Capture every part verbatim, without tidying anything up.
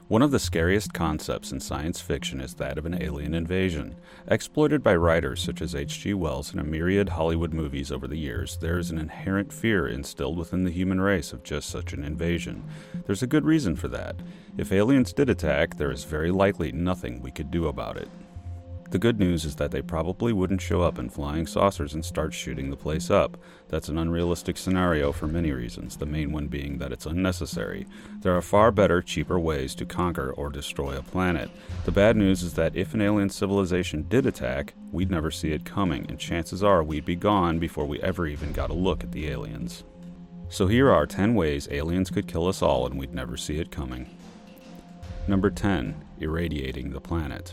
One of the scariest concepts in science fiction is that of an alien invasion. Exploited by writers such as H G Wells in a myriad Hollywood movies over the years, there is an inherent fear instilled within the human race of just such an invasion. There's a good reason for that. If aliens did attack, there is very likely nothing we could do about it. The good news is that they probably wouldn't show up in flying saucers and start shooting the place up. That's an unrealistic scenario for many reasons, the main one being that it's unnecessary. There are far better, cheaper ways to conquer or destroy a planet. The bad news is that if an alien civilization did attack, we'd never see it coming, and chances are we'd be gone before we ever even got a look at the aliens. So here are ten ways aliens could kill us all and we'd never see it coming. Number ten. Irradiating the planet.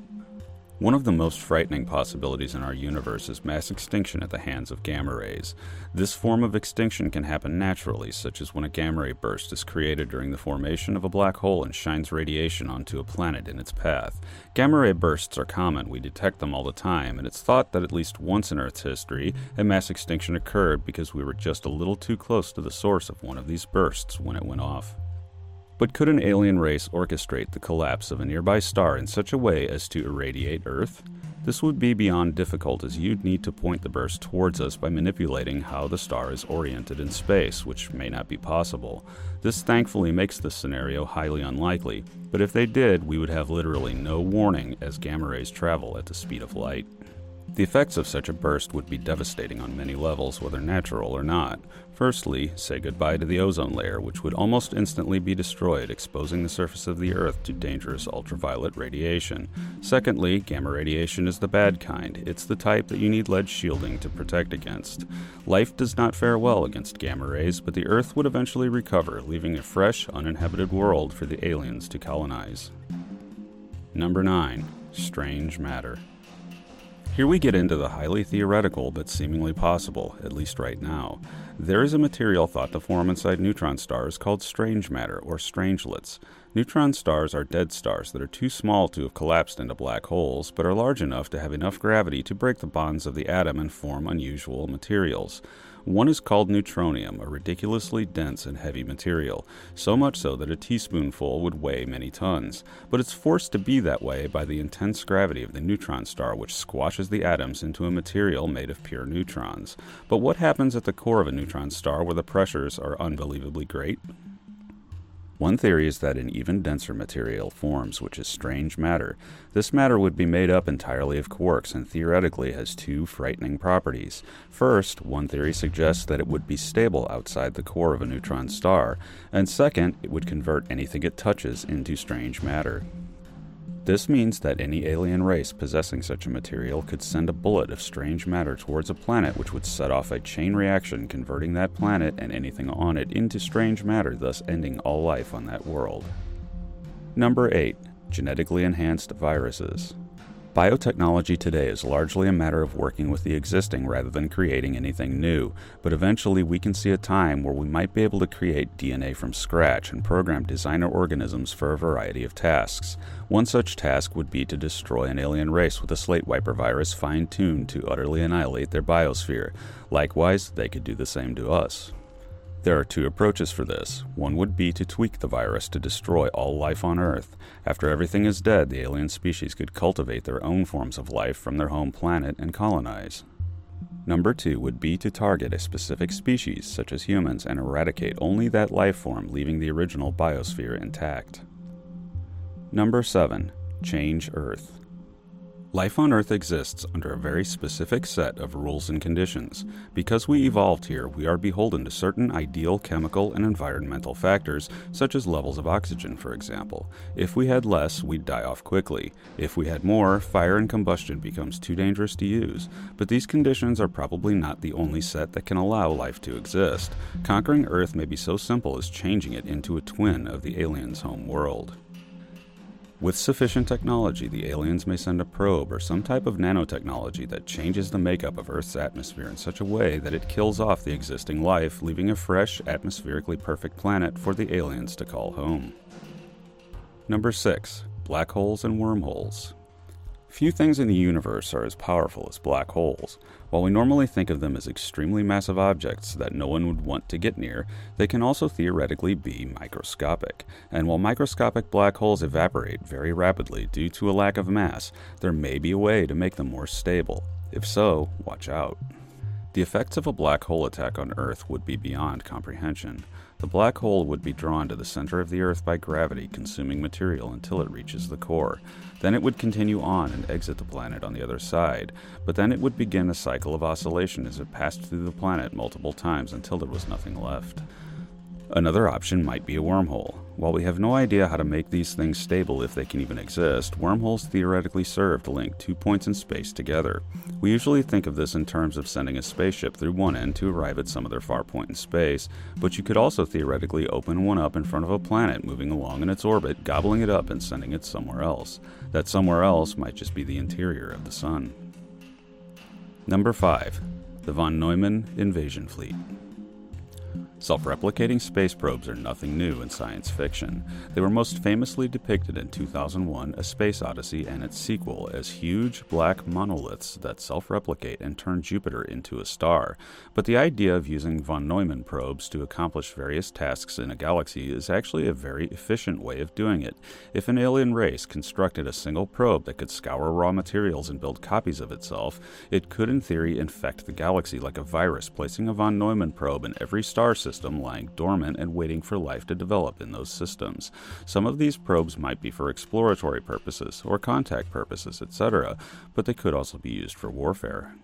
One of the most frightening possibilities in our universe is mass extinction at the hands of gamma rays. This form of extinction can happen naturally, such as when a gamma ray burst is created during the formation of a black hole and shines radiation onto a planet in its path. Gamma ray bursts are common, we detect them all the time, and it's thought that at least once in Earth's history, a mass extinction occurred because we were just a little too close to the source of one of these bursts when it went off. But could an alien race orchestrate the collapse of a nearby star in such a way as to irradiate Earth? This would be beyond difficult, as you'd need to point the burst towards us by manipulating how the star is oriented in space, which may not be possible. This thankfully makes this scenario highly unlikely, but if they did, we would have literally no warning as gamma rays travel at the speed of light. The effects of such a burst would be devastating on many levels, whether natural or not. Firstly, say goodbye to the ozone layer, which would almost instantly be destroyed, exposing the surface of the Earth to dangerous ultraviolet radiation. Secondly, gamma radiation is the bad kind. It's the type that you need lead shielding to protect against. Life does not fare well against gamma rays, but the Earth would eventually recover, leaving a fresh, uninhabited world for the aliens to colonize. Number nine. Strange matter. Here we get into the highly theoretical but seemingly possible, at least right now. There is a material thought to form inside neutron stars called strange matter, or strangelets. Neutron stars are dead stars that are too small to have collapsed into black holes, but are large enough to have enough gravity to break the bonds of the atom and form unusual materials. One is called neutronium, a ridiculously dense and heavy material, so much so that a teaspoonful would weigh many tons. But it's forced to be that way by the intense gravity of the neutron star, which squashes the atoms into a material made of pure neutrons. But what happens at the core of a neutron star where the pressures are unbelievably great? One theory is that an even denser material forms, which is strange matter. This matter would be made up entirely of quarks and theoretically has two frightening properties. First, one theory suggests that it would be stable outside the core of a neutron star, and second, it would convert anything it touches into strange matter. This means that any alien race possessing such a material could send a bullet of strange matter towards a planet, which would set off a chain reaction converting that planet and anything on it into strange matter, thus ending all life on that world. Number eight. Genetically enhanced viruses. Biotechnology today is largely a matter of working with the existing rather than creating anything new, but eventually we can see a time where we might be able to create D N A from scratch and program designer organisms for a variety of tasks. One such task would be to destroy an alien race with a slate wiper virus fine-tuned to utterly annihilate their biosphere. Likewise, they could do the same to us. There are two approaches for this. One would be to tweak the virus to destroy all life on Earth. After everything is dead, the alien species could cultivate their own forms of life from their home planet and colonize. Number two would be to target a specific species, such as humans, and eradicate only that life form, leaving the original biosphere intact. Number seven. Change Earth. Life on Earth exists under a very specific set of rules and conditions. Because we evolved here, we are beholden to certain ideal chemical and environmental factors, such as levels of oxygen, for example. If we had less, we'd die off quickly. If we had more, fire and combustion becomes too dangerous to use. But these conditions are probably not the only set that can allow life to exist. Conquering Earth may be so simple as changing it into a twin of the aliens' home world. With sufficient technology, the aliens may send a probe or some type of nanotechnology that changes the makeup of Earth's atmosphere in such a way that it kills off the existing life, leaving a fresh, atmospherically perfect planet for the aliens to call home. Number six. Black holes and wormholes. Few things in the universe are as powerful as black holes. While we normally think of them as extremely massive objects that no one would want to get near, they can also theoretically be microscopic. And while microscopic black holes evaporate very rapidly due to a lack of mass, there may be a way to make them more stable. If so, watch out. The effects of a black hole attack on Earth would be beyond comprehension. The black hole would be drawn to the center of the Earth by gravity, consuming material until it reaches the core. Then it would continue on and exit the planet on the other side, but then it would begin a cycle of oscillation as it passed through the planet multiple times until there was nothing left. Another option might be a wormhole. While we have no idea how to make these things stable if they can even exist, wormholes theoretically serve to link two points in space together. We usually think of this in terms of sending a spaceship through one end to arrive at some other far point in space, but you could also theoretically open one up in front of a planet moving along in its orbit, gobbling it up and sending it somewhere else. That somewhere else might just be the interior of the sun. Number five. The von Neumann Invasion Fleet. Self-replicating space probes are nothing new in science fiction. They were most famously depicted in two thousand one, A Space Odyssey, and its sequel as huge black monoliths that self-replicate and turn Jupiter into a star. But the idea of using von Neumann probes to accomplish various tasks in a galaxy is actually a very efficient way of doing it. If an alien race constructed a single probe that could scour raw materials and build copies of itself, it could in theory infect the galaxy like a virus, placing a von Neumann probe in every star system System lying dormant and waiting for life to develop in those systems. Some of these probes might be for exploratory purposes or contact purposes, et cetera, but they could also be used for warfare.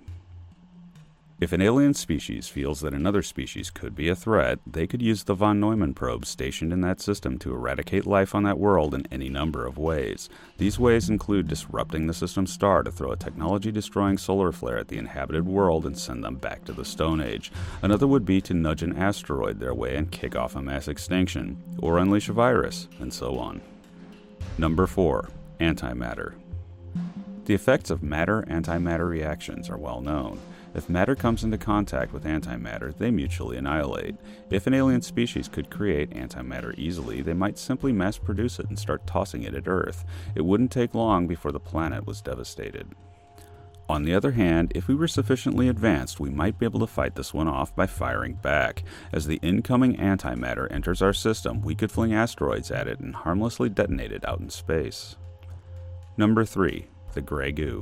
If an alien species feels that another species could be a threat, they could use the von Neumann probe stationed in that system to eradicate life on that world in any number of ways. These ways include disrupting the system's star to throw a technology-destroying solar flare at the inhabited world and send them back to the Stone Age. Another would be to nudge an asteroid their way and kick off a mass extinction, or unleash a virus, and so on. Number four. Antimatter. The effects of matter-antimatter reactions are well known. If matter comes into contact with antimatter, they mutually annihilate. If an alien species could create antimatter easily, they might simply mass produce it and start tossing it at Earth. It wouldn't take long before the planet was devastated. On the other hand, if we were sufficiently advanced, we might be able to fight this one off by firing back. As the incoming antimatter enters our system, we could fling asteroids at it and harmlessly detonate it out in space. Number three. The Grey Goo.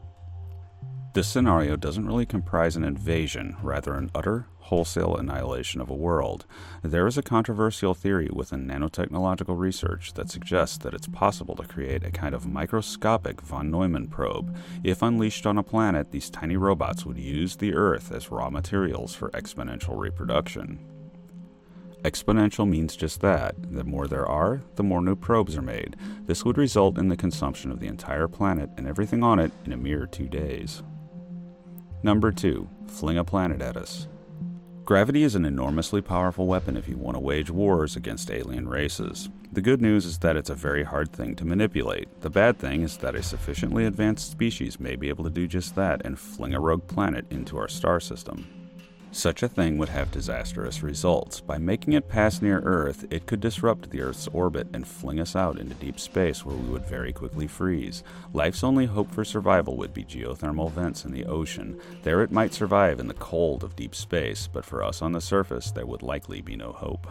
This scenario doesn't really comprise an invasion, rather an utter, wholesale annihilation of a world. There is a controversial theory within nanotechnological research that suggests that it's possible to create a kind of microscopic von Neumann probe. If unleashed on a planet, these tiny robots would use the Earth as raw materials for exponential reproduction. Exponential means just that. The more there are, the more new probes are made. This would result in the consumption of the entire planet and everything on it in a mere two days. Number two. Fling a planet at us. Gravity is an enormously powerful weapon if you want to wage wars against alien races. The good news is that it's a very hard thing to manipulate. The bad thing is that a sufficiently advanced species may be able to do just that and fling a rogue planet into our star system. Such a thing would have disastrous results. By making it pass near Earth, it could disrupt the Earth's orbit and fling us out into deep space where we would very quickly freeze. Life's only hope for survival would be geothermal vents in the ocean. There it might survive in the cold of deep space, but for us on the surface there would likely be no hope.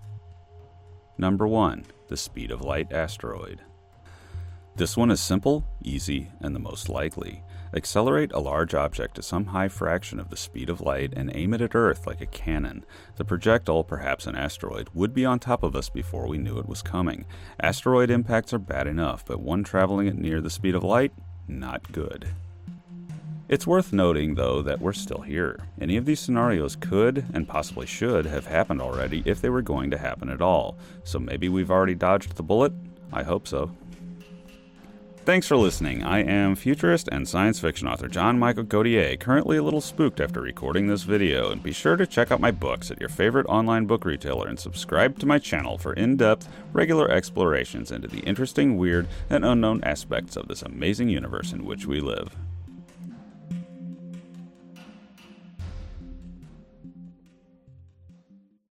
Number one. The speed of light asteroid. This one is simple, easy, and the most likely. Accelerate a large object to some high fraction of the speed of light and aim it at Earth like a cannon. The projectile, perhaps an asteroid, would be on top of us before we knew it was coming. Asteroid impacts are bad enough, but one traveling at near the speed of light? Not good. It's worth noting, though, that we're still here. Any of these scenarios could, and possibly should, have happened already if they were going to happen at all. So maybe we've already dodged the bullet? I hope so. Thanks for listening. I am futurist and science fiction author John Michael Gautier, currently a little spooked after recording this video, and be sure to check out my books at your favorite online book retailer and subscribe to my channel for in-depth, regular explorations into the interesting, weird, and unknown aspects of this amazing universe in which we live.